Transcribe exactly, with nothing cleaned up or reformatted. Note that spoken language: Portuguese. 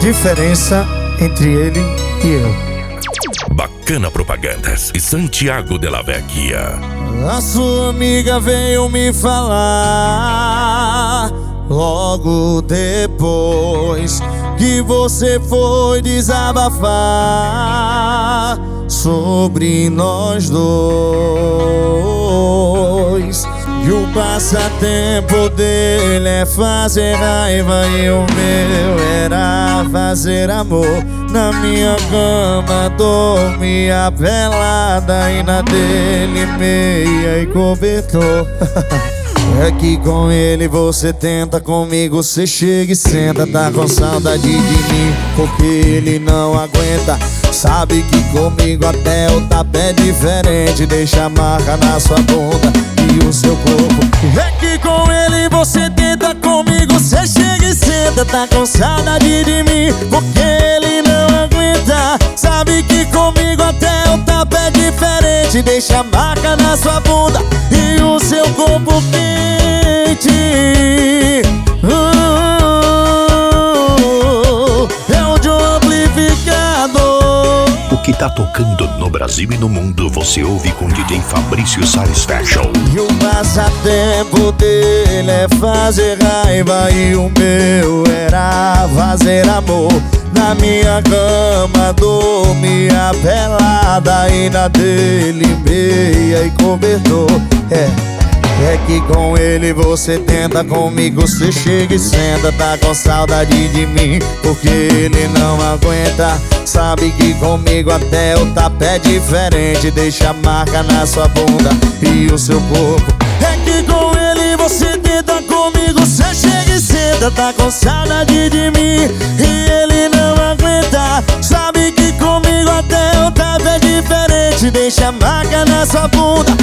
diferença entre ele e eu. Bacana Propagandas e Santiago de la Vecchia. A sua amiga veio me falar logo depois que você foi desabafar sobre nós dois. E o passatempo dele é fazer raiva e o meu era fazer amor. Na minha cama dormia pelada e na dele meia e cobertor. É que com ele você tenta, comigo você chega e senta. Tá com saudade de mim porque ele não aguenta. Sabe que comigo até o tapa é diferente. Deixa a marca na sua bunda e o seu corpo. É que com ele você tenta, comigo você chega e senta. Tá com saudade de mim porque ele não aguenta. Sabe que comigo até o tapa é diferente. Deixa a marca na sua bunda e o seu corpo quente. uh, É o de um amplificador. O que tá tocando no Brasil e no mundo você ouve com D J Fabrício Salles Fashion. E o passatempo dele é fazer raiva e o meu era fazer amor. Na minha cama dormia pelada e na dele meia e cobertor. É, é que com ele você tenta, comigo você chega e senta. Tá com saudade de mim porque ele não aguenta. Sabe que comigo até o tapa é diferente. Deixa a marca na sua bunda e o seu corpo. É que com ele você tenta, comigo você chega e senta. Tá com saudade de mim e ele não aguenta. Sabe que comigo até o tapa é diferente. Deixa a marca na sua bunda